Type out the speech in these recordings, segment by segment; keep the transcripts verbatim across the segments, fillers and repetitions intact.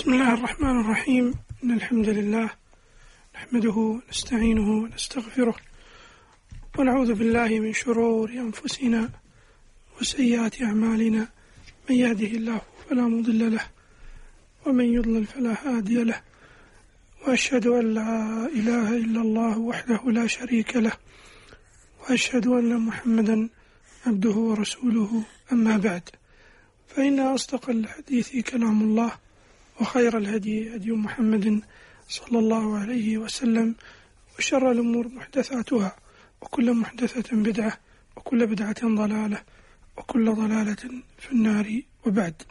بسم الله الرحمن الرحيم. إن الحمد لله نحمده ونستعينه ونستغفره ونعوذ بالله من شرور أنفسنا وسيئات أعمالنا، من يهده الله فلا مضل له ومن يضلل فلا هادي له، وأشهد أن لا إله إلا الله وحده لا شريك له، وأشهد أن محمدا عبده ورسوله. أما بعد، فإن أصدق الحديث كلام الله، وخير الهدي هدي محمد صلى الله عليه وسلم، وشر الأمور محدثاتها، وكل محدثة بدعة، وكل بدعة ضلالة، وكل ضلالة في النار. وبعد،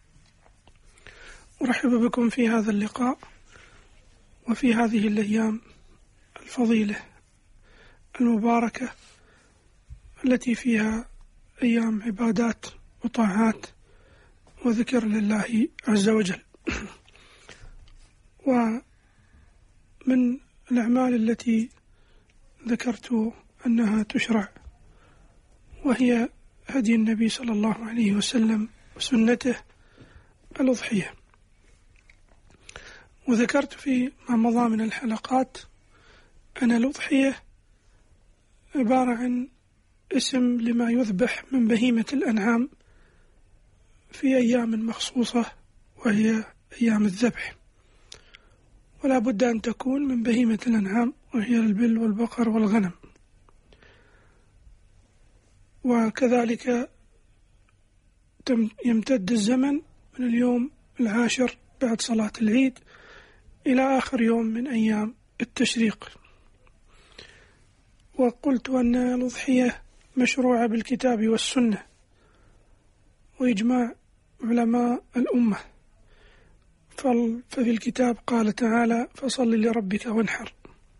أرحب بكم في هذا اللقاء وفي هذه الأيام الفضيلة المباركة التي فيها أيام عبادات وطاعات وذكر لله عز وجل. ومن الأعمال التي ذكرت أنها تشرع وهي هدي النبي صلى الله عليه وسلم وسنته الأضحية. وذكرت في ما مضى من الحلقات أن الأضحية عبارة عن اسم لما يذبح من بهيمة الأنعام في أيام مخصوصة، وهي أيام الذبح، ولا بد أن تكون من بهيمة الأنعام، وهي البل والبقر والغنم. وكذلك يمتد الزمن من اليوم العاشر بعد صلاة العيد إلى آخر يوم من أيام التشريق. وقلت أن الأضحية مشروعة بالكتاب والسنة وإجماع علماء الأمة. ففي الكتاب قال تعالى: فصل لربك وانحر.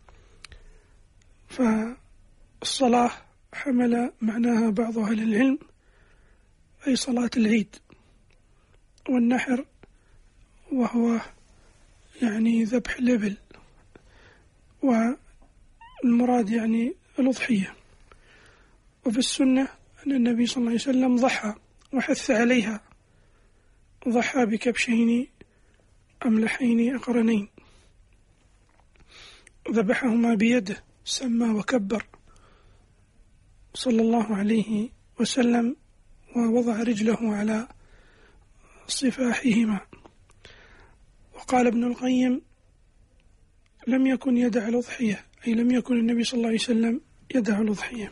فالصلاة حمل معناها بعض أهل العلم أي صلاة العيد، والنحر وهو يعني ذبح الإبل، والمراد يعني الأضحية. وفي السنة أن النبي صلى الله عليه وسلم ضحى وحث عليها، ضحى بكبشين أملحين أقرنين، ذبحهما بيده، سمى وكبر صلى الله عليه وسلم، ووضع رجله على صفاحهما. وقال ابن القيم: لم يكن يدع الأضحية، أي لم يكن النبي صلى الله عليه وسلم يدع الأضحية.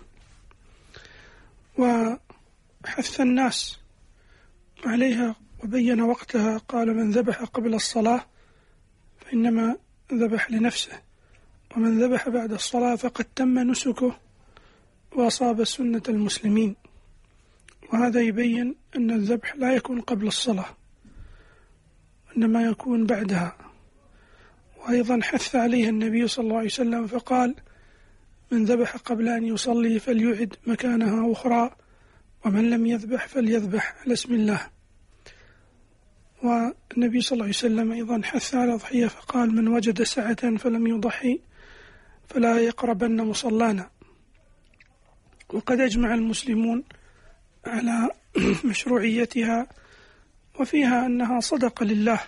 وحث الناس عليها وبين وقتها، قال: من ذبح قبل الصلاة فإنما ذبح لنفسه، ومن ذبح بعد الصلاة فقد تم نسكه وأصاب سنة المسلمين. وهذا يبين أن الذبح لا يكون قبل الصلاة، إنما يكون بعدها. وأيضا حث عليها النبي صلى الله عليه وسلم فقال: من ذبح قبل أن يصلي فليعد مكانها أخرى، ومن لم يذبح فليذبح على اسم الله. والنبي صلى الله عليه وسلم أيضا حث على الأضحية فقال: من وجد سعة فلم يضحي فلا يقربن مصلانا. وقد أجمع المسلمون على مشروعيتها، وفيها أنها صدقة لله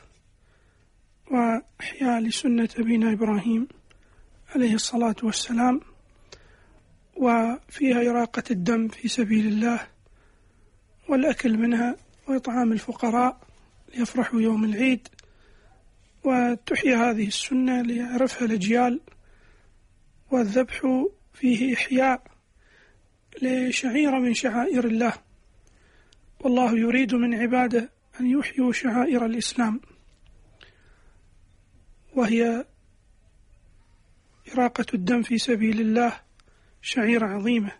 وإحياء لسنة أبينا إبراهيم عليه الصلاة والسلام، وفيها إراقة الدم في سبيل الله، والأكل منها، وإطعام الفقراء ليفرحوا يوم العيد. وتحيى هذه السنة ليعرفها الأجيال. والذبح فيه إحياء لشعيرة من شعائر الله، والله يريد من عباده أن يحيوا شعائر الإسلام، وهي إراقة الدم في سبيل الله، شعيرة عظيمة.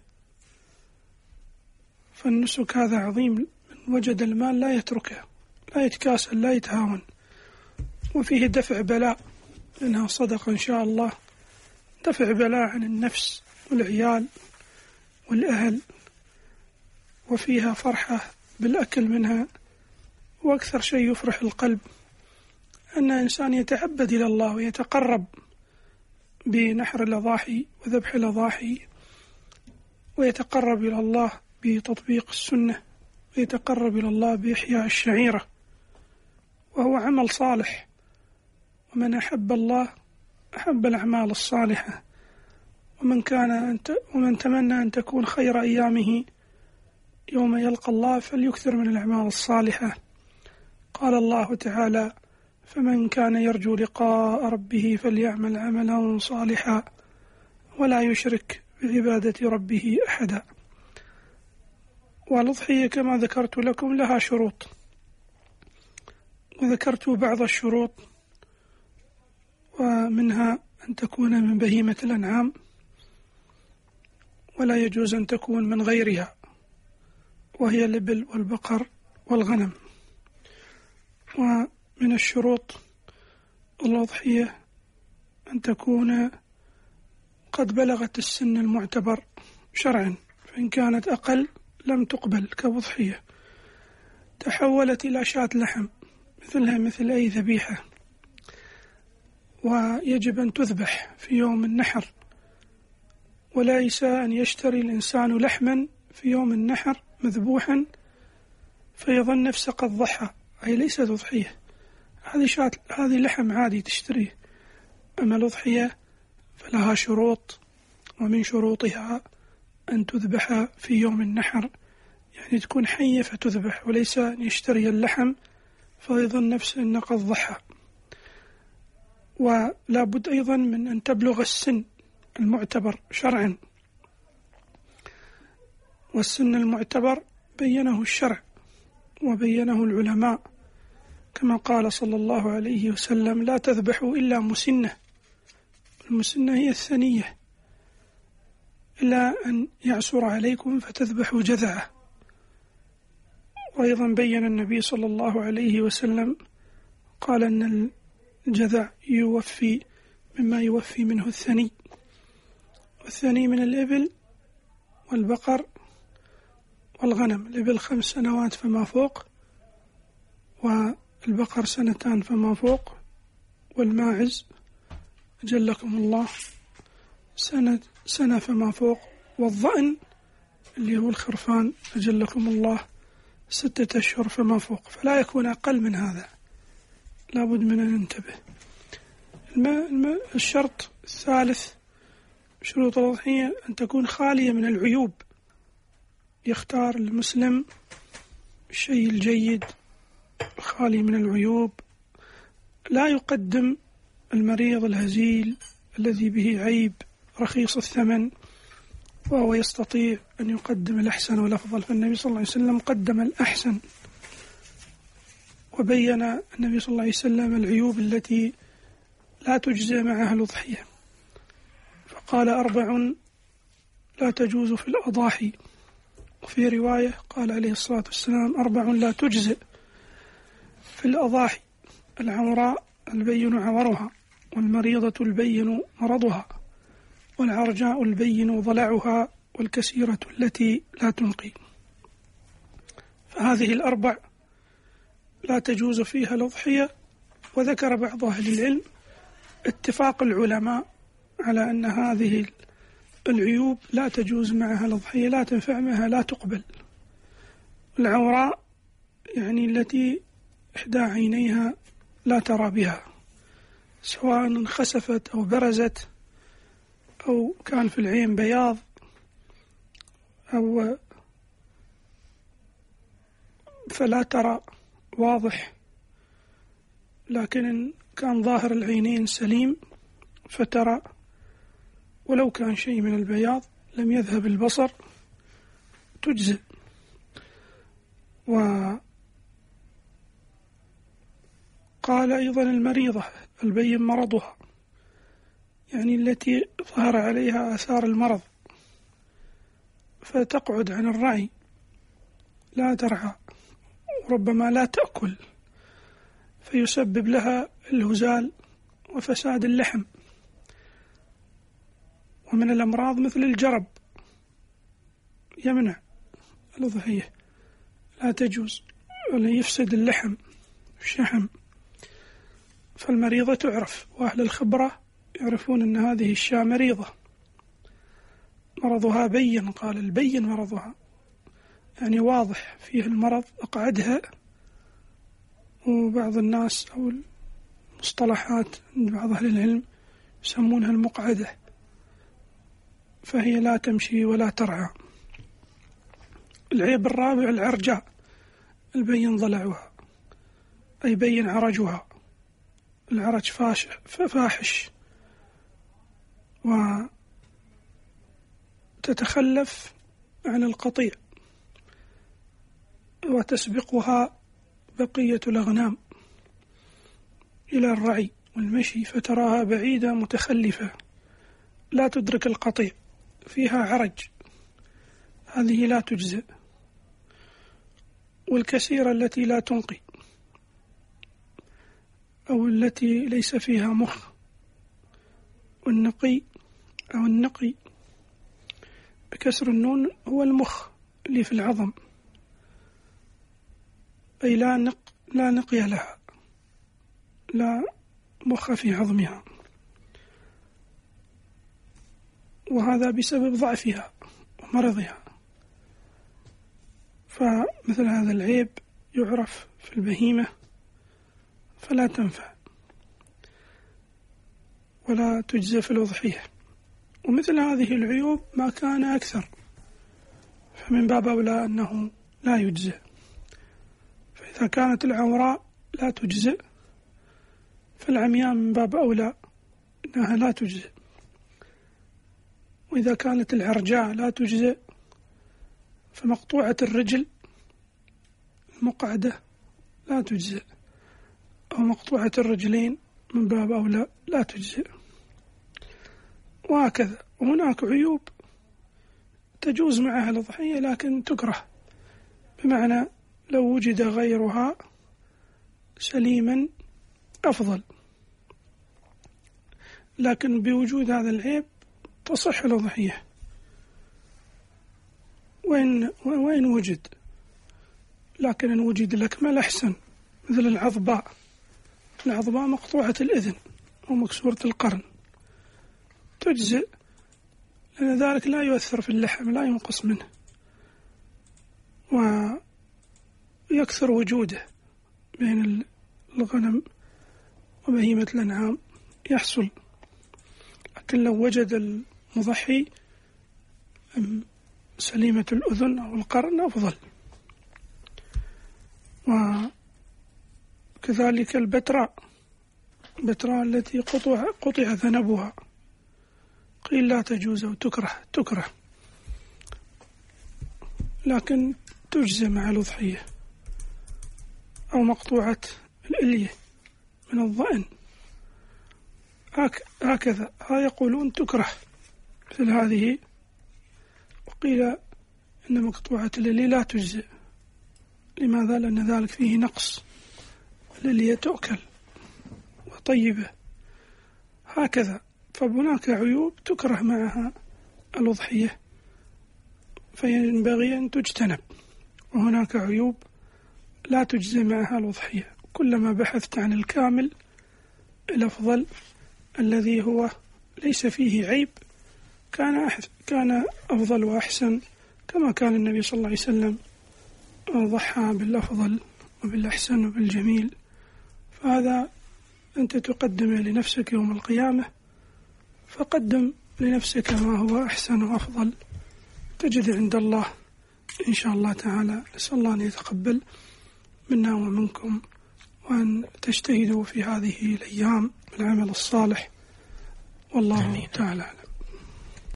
فالنسك هذا عظيم، من وجد المال لا يتركه، لا يتكاسل، لا يتهاون. وفيه دفع بلاء، إنها صدقة إن شاء الله، دفع بلاء عن النفس والعيال والأهل. وفيها فرحة بالأكل منها. وأكثر شيء يفرح القلب أن إنسان يتعبد إلى الله ويتقرب بنحر الأضاحي وذبح الأضاحي، ويتقرب إلى الله بتطبيق السنة، ويتقرب إلى الله بإحياء الشعيرة، وهو عمل صالح ومن أحب الله أحب الأعمال الصالحة، ومن كان أنت ومن تمنى أن تكون خير أيامه يوم يلقى الله فليكثر من الأعمال الصالحة. قال الله تعالى: فمن كان يرجو لقاء ربه فليعمل عملا صالحا ولا يشرك بعبادة ربه أحدا. والأضحية كما ذكرت لكم لها شروط، وذكرت بعض الشروط، ومنها أن تكون من بهيمة الأنعام، ولا يجوز أن تكون من غيرها، وهي الإبل والبقر والغنم. ومن الشروط الأضحية أن تكون قد بلغت السن المعتبر شرعا، فإن كانت أقل لم تقبل كأضحية، تحولت إلى شاة لحم مثلها مثل أي ذبيحة، ويجب أن تذبح في يوم النحر، وليس أن يشتري الإنسان لحما في يوم النحر مذبوحا فيظن نفسه قد ضحى، أي ليست أضحية، هذه شاة، هذه لحم عادي تشتريه. أما الأضحية فلها شروط، ومن شروطها أن تذبح في يوم النحر، يعني تكون حية فتذبح، وليس أن يشتري اللحم فيظن نفسه أنه قد ضحى. ولا بد أيضا من أن تبلغ السن المعتبر شرعا، والسن المعتبر بينه الشرع وبينه العلماء، كما قال صلى الله عليه وسلم: لا تذبحوا إلا مسنة. المسنة هي الثنية، إلا أن يعسر عليكم فتذبحوا جذعة. وأيضا بين النبي صلى الله عليه وسلم قال أن الجذع يوفي مما يوفي منه الثني، والثني من الإبل والبقر والغنم. الإبل خمس سنوات فما فوق، والبقر سنتان فما فوق، والماعز أجلكم الله سنة, سنة فما فوق، والضأن اللي هو الخرفان أجلكم الله ستة أشهر فما فوق، فلا يكون أقل من هذا، لا بد من أن ننتبه. الشرط الثالث شروط الأضحية أن تكون خالية من العيوب، يختار المسلم الشيء الجيد خالي من العيوب، لا يقدم المريض الهزيل الذي به عيب رخيص الثمن، وهو يستطيع أن يقدم الأحسن والأفضل، فالنبي صلى الله عليه وسلم قدم الأحسن، وبين النبي صلى الله عليه وسلم العيوب التي لا تجزى معها الأضحية، فقال: أربع لا تجوز في الأضاحي. وفي رواية قال عليه الصلاة والسلام: أربع لا تجزئ في الأضاحي: العوراء البين عورها، والمريضة البين مرضها، والعرجاء البين ضلعها، والكسيرة التي لا تنقي. فهذه الأربع لا تجوز فيها الأضحية. وذكر بعض أهل العلم اتفاق العلماء على أن هذه العيوب لا تجوز معها الأضحية، لا تنفع معها، لا تقبل. العوراء يعني التي إحدى عينيها لا ترى بها، سواء انخسفت أو برزت أو كان في العين بياض أو فلا ترى واضح، لكن إن كان ظاهر العينين سليم فترى، ولو كان شيء من البياض لم يذهب البصر تجزئ. وقال أيضا المريضة البين مرضها، يعني التي ظهر عليها آثار المرض فتقعد عن الرعي، لا ترعى، وربما لا تأكل، فيسبب لها الهزال وفساد اللحم. ومن الأمراض مثل الجرب يمنع الأضحية، لا تجوز، ولا يفسد اللحم الشحم. فالمريضة تعرف، وأهل الخبرة يعرفون أن هذه الشاة مريضة، مرضها بين، قال البين مرضها، يعني واضح فيه المرض، أقعدها. وبعض الناس أو مصطلحات عند بعض أهل العلم يسمونها المقعدة، فهي لا تمشي ولا ترعى. العيب الرابع العرجاء، البين ضلعها أي بين عرجها، العرج فاحش وتتخلف عن القطيع وتسبقها بقية الأغنام إلى الرعي والمشي، فتراها بعيدة متخلفة لا تدرك القطيع، فيها عرج، هذه لا تجزئ. والكسيرة التي لا تنقي أو التي ليس فيها مخ، والنقي أو النقي بكسر النون هو المخ اللي في العظم، أي لا نق لا نقي لها، لا مخ في عظمها، وهذا بسبب ضعفها ومرضها. فمثل هذا العيب يعرف في البهيمة فلا تنفع ولا تجزى في الأضحية. ومثل هذه العيوب ما كان أكثر فمن باب أولى أنه لا يجزى. فإذا كانت العوراء لا تجزئ فالعمياء من باب أولى أنها لا تجزئ. وإذا كانت العرجاء لا تجزئ فمقطوعة الرجل المقعدة لا تجزئ، أو مقطوعة الرجلين من باب أولى لا تجزئ، وهكذا. وهناك عيوب تجوز معها الأضحية لكن تكره، بمعنى لو وجد غيرها سليما أفضل، لكن بوجود هذا العيب تصح الأضحية وين وين وجد. لكن إن وجد الأكمل أحسن، مثل العضباء، العضباء مقطوعة الإذن ومكسورة القرن تجزئ، لأن ذلك لا يؤثر في اللحم، لا ينقص منه ويكثر وجوده بين الغنم وبهيمة الأنعام يحصل. لكن لو وجد المضحي سليمة الأذن أو القرن أفضل. وكذلك البتراء، البتراء التي قطع قطع ذنبها قيل لا تجوز أو تكره تكره لكن تجزى مع الأضحية. أو مقطوعة الإلية من الضأن هكذا، ها يقولون تكره مثل هذه. وقيل إن مقطوعة الإلية لا تجزئ. لماذا؟ لأن ذلك فيه نقص، الإلية تؤكل وطيبة هكذا. فهناك عيوب تكره معها الأضحية فينبغي أن تجتنب، وهناك عيوب لا تجزي معها الأضحية. كلما بحثت عن الكامل الأفضل الذي هو ليس فيه عيب كان كان أفضل وأحسن، كما كان النبي صلى الله عليه وسلم ضحى بالأفضل وبالأحسن وبالجميل. فهذا أنت تقدم لنفسك يوم القيامة، فقدم لنفسك ما هو أحسن وأفضل تجد عند الله إن شاء الله تعالى. نسأل الله أن يتقبل منا ومنكم، وأن تجتهدوا في هذه الأيام بالعمل الصالح، والله تعالى أعلم.